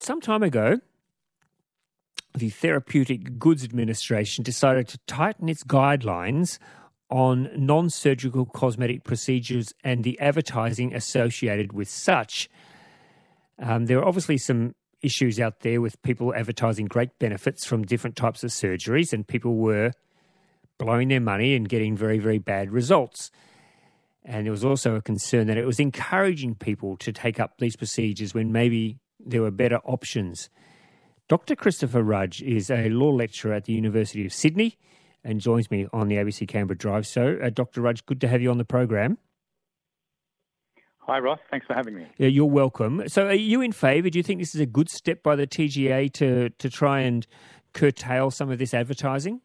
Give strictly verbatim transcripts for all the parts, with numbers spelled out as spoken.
some time ago, the Therapeutic Goods Administration decided to tighten its guidelines on non-surgical cosmetic procedures and the advertising associated with such. Um, there are obviously some issues out there with people advertising great benefits from different types of surgeries, and people were blowing their money and getting very, very bad results. And there was also a concern that it was encouraging people to take up these procedures when maybe there were better options. Doctor Christopher Rudge is a law lecturer at the University of Sydney and joins me on the A B C Canberra Drive. So, uh, Doctor Rudge, good to have you on the program. Hi, Ross. Thanks for having me. Yeah, you're welcome. So are you in favour? Do you think this is a good step by the T G A to, to try and curtail some of this advertising?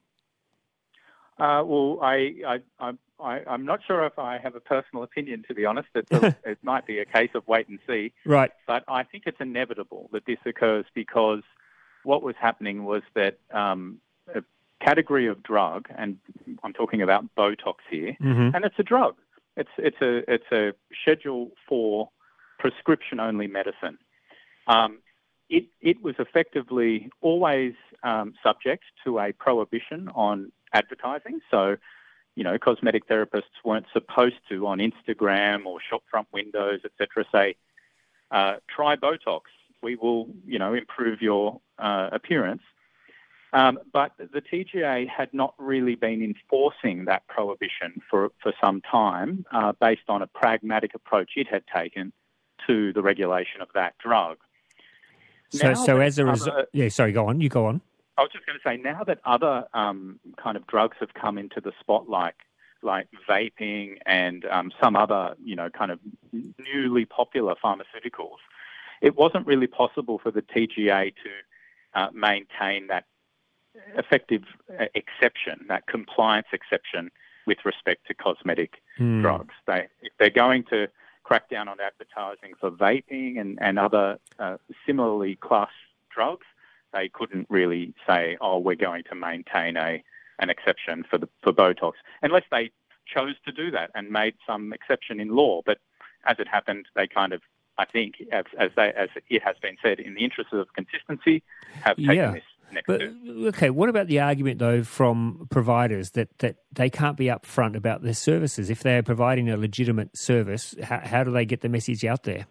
Uh, well, I, I, I, I, I'm not sure if I have a personal opinion, to be honest. It's a, it might be a case of wait and see. Right. But I think it's inevitable that this occurs because what was happening was that um, a category of drug, and I'm talking about Botox here, mm-hmm. and it's a drug. It's it's a it's a Schedule four prescription only medicine. Um, it it was effectively always um, subject to a prohibition on advertising. So, you know, cosmetic therapists weren't supposed to on Instagram or shopfront windows, et cetera, say, uh, try Botox. We will, you know, improve your uh, appearance. Um, but the T G A had not really been enforcing that prohibition for, for some time uh, based on a pragmatic approach it had taken to the regulation of that drug. So, so as a result... Yeah, sorry, go on. You go on. I was just going to say, now that other um, kind of drugs have come into the spotlight, like vaping and um, some other, you know, kind of newly popular pharmaceuticals, it wasn't really possible for the T G A to uh, maintain that effective uh, exception, that compliance exception with respect to cosmetic mm. drugs. They, if they're going to crack down on advertising for vaping and, and other uh, similarly classed drugs, they couldn't really say, oh, we're going to maintain a an exception for the for Botox, unless they chose to do that and made some exception in law. But as it happened, they kind of, I think, as as, they, as it has been said, in the interest of consistency, have taken yeah. this next but, step. Okay, what about the argument, though, from providers that, that they can't be upfront about their services? If they're providing a legitimate service, how, how do they get the message out there?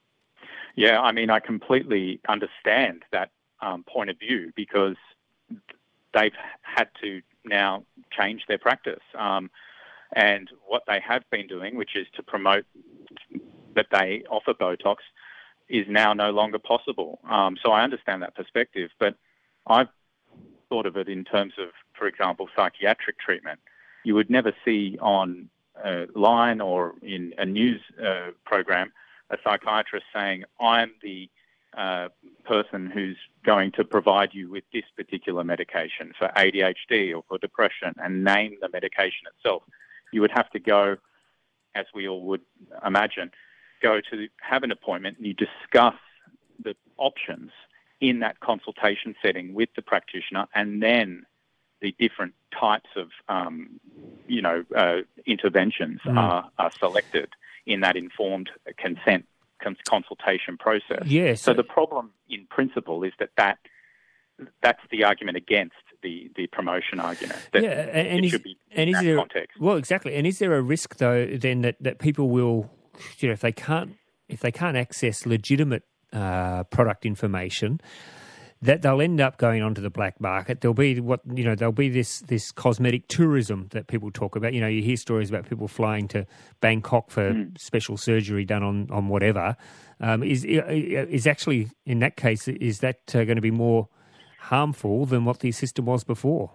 Yeah, I mean, I completely understand that um, point of view because they've had to now change their practice. Um, and what they have been doing, which is to promote that they offer Botox, is now no longer possible. Um, so I understand that perspective, but I've thought of it in terms of, for example, psychiatric treatment. You would never see on a line or in a news uh, program a psychiatrist saying, I'm the uh, person who's going to provide you with this particular medication for A D H D or for depression, and name the medication itself. You would have to go, as we all would imagine, go to have an appointment and you discuss the options in that consultation setting with the practitioner, and then the different types of, um, you know, uh, interventions mm. are, are selected in that informed consent consultation process. Yes. So the problem in principle is that, that that's the argument against the, the promotion argument. That yeah, and, it is, should be in and is that there, context. Well, exactly. And is there a risk, though, then that, that people will, you know, if they can't if they can't access legitimate uh, product information, that they'll end up going onto the black market? There'll be what you know. There'll be this this cosmetic tourism that people talk about. You know, you hear stories about people flying to Bangkok for mm. special surgery done on on whatever. Um, is is actually in that case is that uh, going to be more harmful than what the system was before?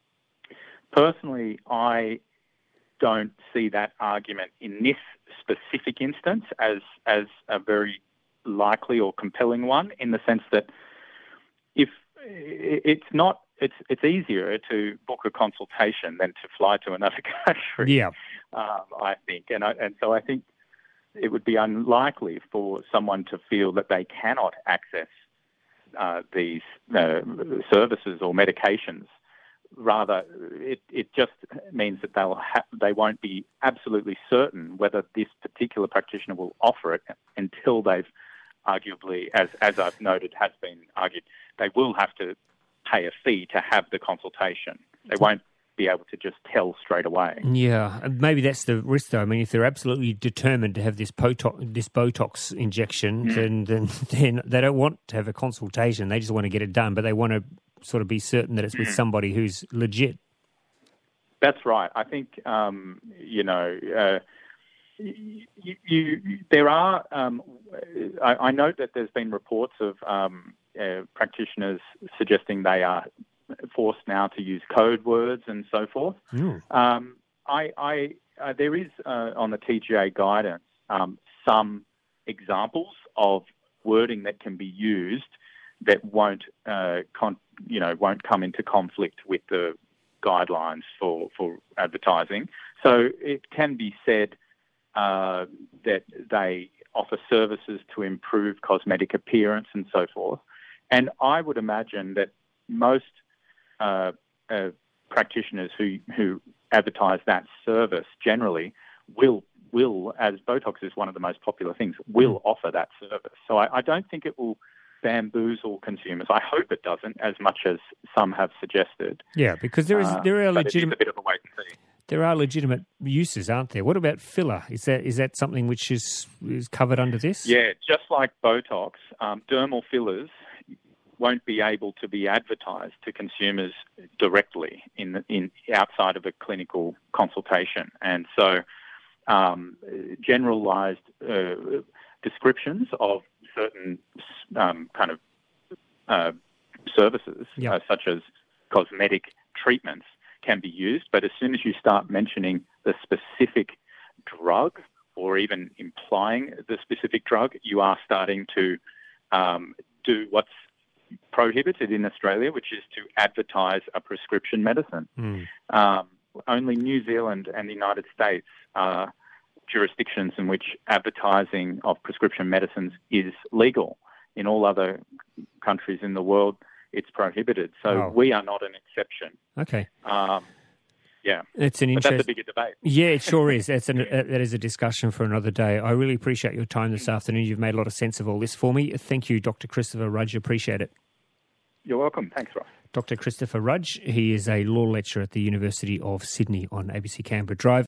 Personally, I don't see that argument in this specific instance as as a very likely or compelling one, in the sense that if it's not, it's it's easier to book a consultation than to fly to another country. Yeah, um, I think, and I, and so I think it would be unlikely for someone to feel that they cannot access uh, these uh, services or medications. Rather, it, it just means that they'll ha- they won't be absolutely certain whether this particular practitioner will offer it until they've arguably, as, as I've noted, has been argued, they will have to pay a fee to have the consultation. They won't be able to just tell straight away. Yeah, maybe that's the risk, though. I mean, if they're absolutely determined to have this Botox, this Botox injection, mm. then, then then they don't want to have a consultation. They just want to get it done, but they want to sort of be certain that it's with mm. somebody who's legit. That's right. I think, um, you know, uh, you, you, there are, um, I, I note that there's been reports of um, uh, practitioners suggesting they are forced now to use code words and so forth. Mm. Um, I, I, uh, there is uh, on the T G A guidance um, some examples of wording that can be used that won't, uh, con- you know, won't come into conflict with the guidelines for, for advertising. So it can be said uh, that they offer services to improve cosmetic appearance and so forth. And I would imagine that most Uh, uh, practitioners who, who advertise that service generally will, will, as Botox is one of the most popular things, will offer that service. So I, I don't think it will bamboozle consumers. I hope it doesn't, as much as some have suggested. Yeah, because there is there are uh, legitimate a bit of a wait and see. There are legitimate uses, aren't there? What about filler? Is that is that something which is is covered under this? Yeah, just like Botox, um, dermal fillers won't be able to be advertised to consumers directly in the, in outside of a clinical consultation, and so um, generalised uh, descriptions of certain um, kind of uh, services, yep. uh, such as cosmetic treatments, can be used. But as soon as you start mentioning the specific drug or even implying the specific drug, you are starting to um, do what's prohibited in Australia, which is to advertise a prescription medicine. Mm. Um, only New Zealand and the United States are jurisdictions in which advertising of prescription medicines is legal. In all other countries in the world, it's prohibited. So oh. we are not an exception. Okay. Um, yeah. It's an but interest- that's a bigger debate. Yeah, it sure is. That's an, uh, that is a discussion for another day. I really appreciate your time this afternoon. You've made a lot of sense of all this for me. Thank you, Doctor Christopher Rudge. Appreciate it. You're welcome. Thanks, Ross. Doctor Christopher Rudge. He is a law lecturer at the University of Sydney on A B C Canberra Drive.